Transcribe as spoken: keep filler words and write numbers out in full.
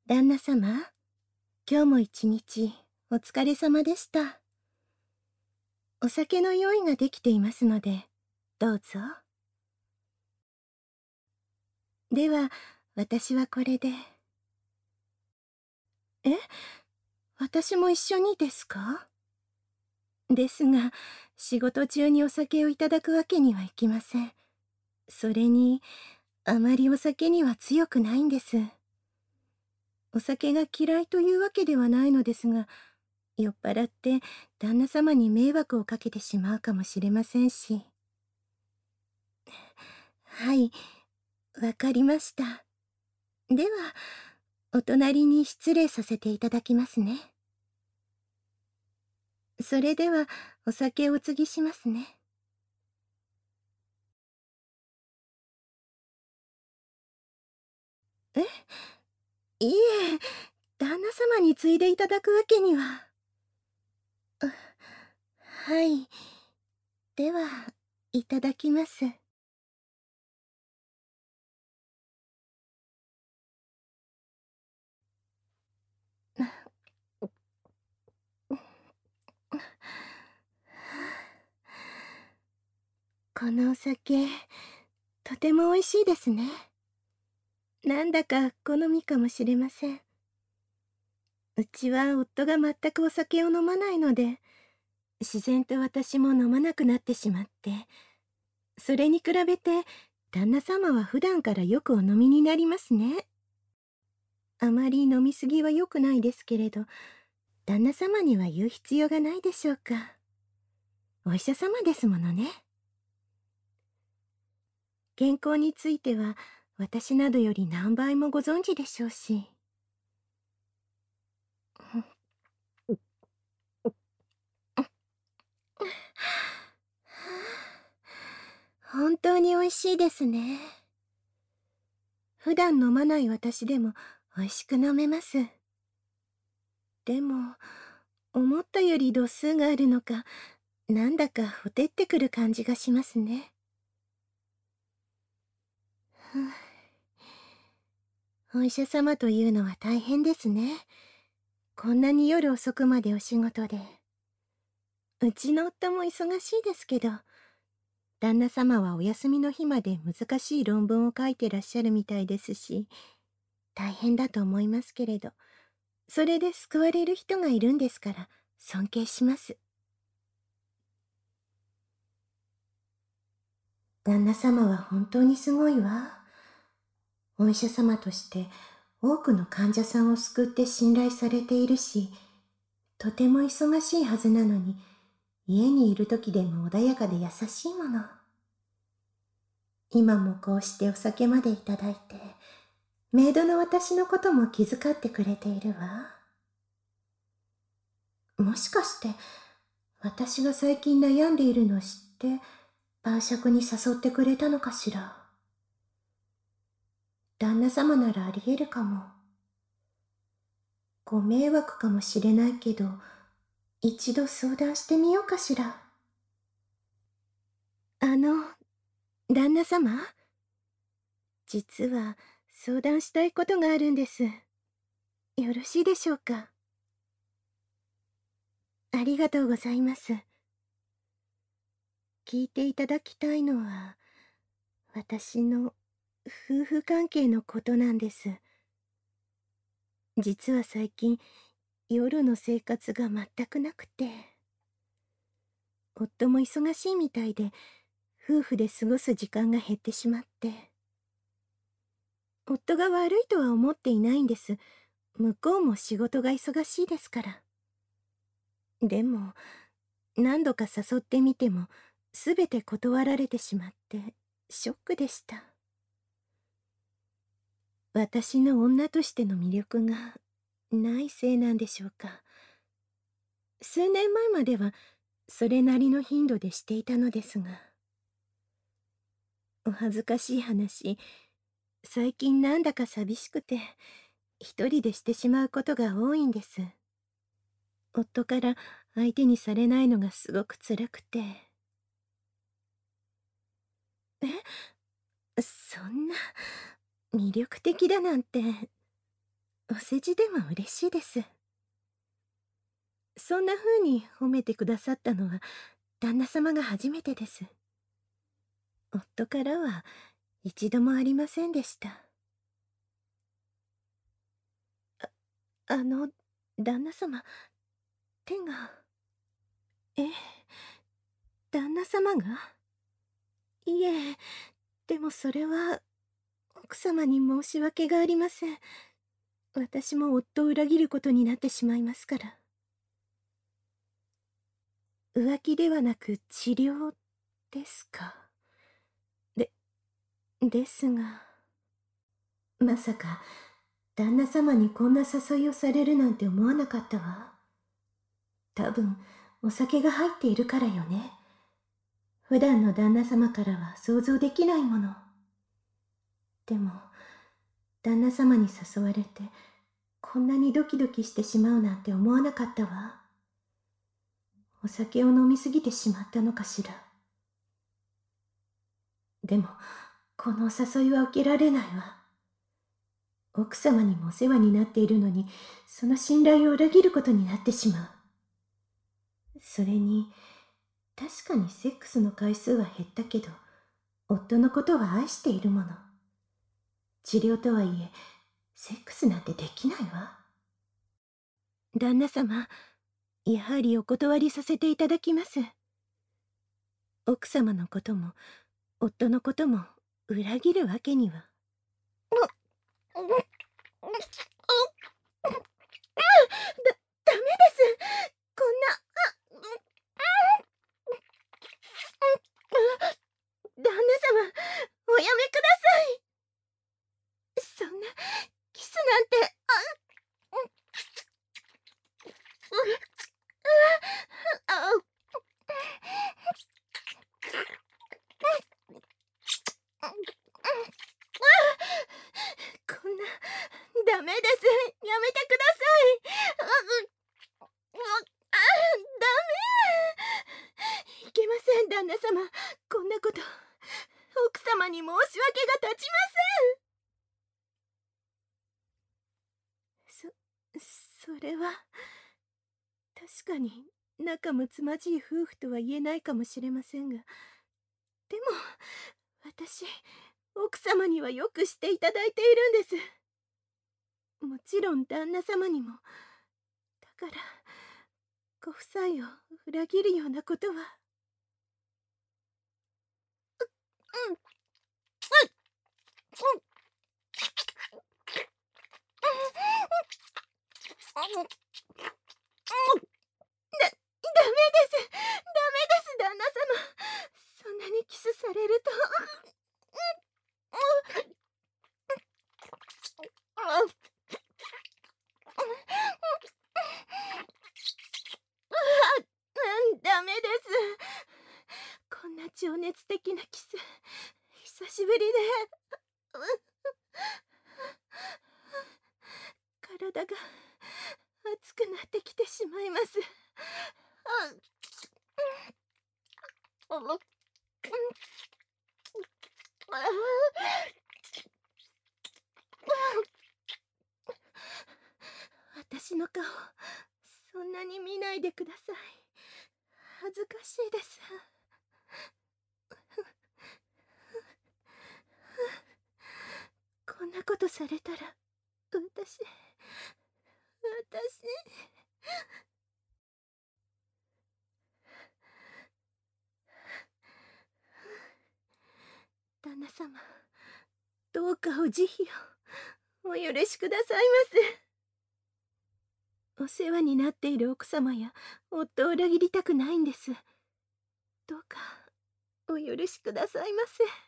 旦那様、今日も一日お疲れ様でした。お酒の用意ができていますので、どうぞ。では、私はこれで。え、私も一緒にですか？ですが、仕事中にお酒をいただくわけにはいきません。それに、あまりお酒には強くないんです。お酒が嫌いというわけではないのですが、酔っ払って旦那様に迷惑をかけてしまうかもしれませんし。はい、わかりました。では、お隣に失礼させていただきますね。それでは、お酒をお継ぎしますね。え、いえ、旦那様に継いでいただくわけには。あ、はい。では、いただきます。このお酒、とても美味しいですね。なんだか好みかもしれません。うちは夫が全くお酒を飲まないので、自然と私も飲まなくなってしまって、それに比べて旦那様は普段からよくお飲みになりますね。あまり飲みすぎは良くないですけれど、旦那様には言う必要がないでしょうか。お医者様ですものね。健康については私などより何倍もご存知でしょうし。本当に美味しいですね。普段飲まない私でも美味しく飲めます。でも、思ったより度数があるのか、なんだかほてってくる感じがしますね。ふん、お医者様というのは大変ですね。こんなに夜遅くまでお仕事で。うちの夫も忙しいですけど、旦那様はお休みの日まで難しい論文を書いてらっしゃるみたいですし、大変だと思いますけれど、それで救われる人がいるんですから尊敬します。旦那様は本当にすごいわ。お医者様として多くの患者さんを救って信頼されているし、とても忙しいはずなのに、家にいる時でも穏やかで優しいもの。今もこうしてお酒までいただいて、メイドの私のことも気遣ってくれているわ。もしかして、私が最近悩んでいるのを知って、晩酌に誘ってくれたのかしら。旦那様ならあり得るかも。ご迷惑かもしれないけど、一度相談してみようかしら。あの、旦那様、実は相談したいことがあるんです。よろしいでしょうか。ありがとうございます。聞いていただきたいのは、私の夫婦関係のことなんです。実は最近、夜の生活が全くなくて、夫も忙しいみたいで、夫婦で過ごす時間が減ってしまって。夫が悪いとは思っていないんです。向こうも仕事が忙しいですから。でも、何度か誘ってみても、すべて断られてしまって、ショックでした。私の女としての魅力がないせいなんでしょうか。数年前まではそれなりの頻度でしていたのですが、お恥ずかしい話、最近なんだか寂しくて一人でしてしまうことが多いんです。夫から相手にされないのがすごく辛くて。え、そんな魅力的だなんて。 お世辞でも嬉しいです。そんな風に褒めてくださったのは旦那様が初めてです。夫からは一度もありませんでした。あ、あの、旦那様、手が。え、旦那様が。いえ、でもそれは、奥様に申し訳がありません。私も夫を裏切ることになってしまいますから。浮気ではなく治療ですか。で、ですが。まさか、旦那様にこんな誘いをされるなんて思わなかったわ。多分、お酒が入っているからよね。普段の旦那様からは想像できないもの。でも、旦那様に誘われて、こんなにドキドキしてしまうなんて思わなかったわ。お酒を飲みすぎてしまったのかしら。でも、このお誘いは受けられないわ。奥様にもお世話になっているのに、その信頼を裏切ることになってしまう。それに、確かにセックスの回数は減ったけど、夫のことは愛しているもの。治療とはいえ、セックスなんてできないわ。旦那様、やはりお断りさせていただきます。奥様のことも、夫のことも裏切るわけには。だ、ダメです。こんな、旦那様、おやめください。そんな、キスなんて、あ、あ、こんな、ダメです。やめてください。あ、あ、ダメ。いけません、旦那様。こんなこと、奥様に申し訳が立ちません。そ、それは、確かに仲睦まじい夫婦とは言えないかもしれませんが、でも、私、奥様にはよくしていただいているんです。もちろん旦那様にも。だから、ご夫妻を裏切るようなことは。うん、うん、うん。だ、ダメです。ダメです、旦那様。そんなにキスされると。ダメです。こんな情熱的なキス、久しぶりで。体が熱くなってきてしまいます。私の顔、そんなに見ないでください。恥ずかしいです。こんなことされたら、私、私。旦那様、どうかお慈悲をお許しくださいませ。お世話になっている奥様や夫を裏切りたくないんです。どうかお許しくださいませ。